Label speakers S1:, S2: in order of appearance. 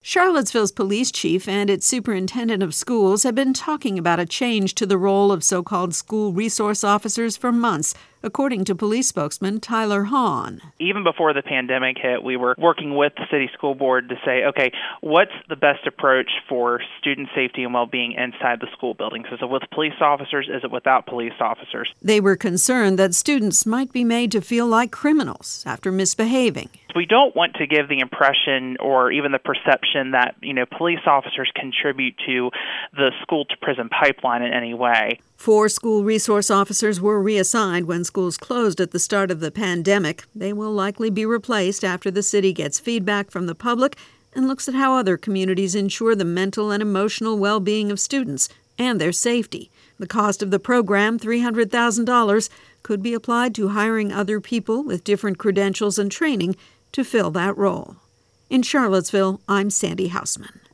S1: Charlottesville's police chief and its superintendent of schools have been talking about a change to the role of so-called school resource officers for months, according to police spokesman Tyler Hahn.
S2: Even before the pandemic hit, we were working with the city school board to say, okay, what's the best approach for student safety and well-being inside the school buildings? Is it with police officers? Is it without police officers?
S1: They were concerned that students might be made to feel like criminals after misbehaving.
S2: We don't want to give the impression or even the perception that, police officers contribute to the school-to-prison pipeline in any way.
S1: 4 school resource officers were reassigned when schools closed at the start of the pandemic. They will likely be replaced after the city gets feedback from the public and looks at how other communities ensure the mental and emotional well-being of students and their safety. The cost of the program, $300,000, could be applied to hiring other people with different credentials and training to fill that role. In Charlottesville, I'm Sandy Hausman.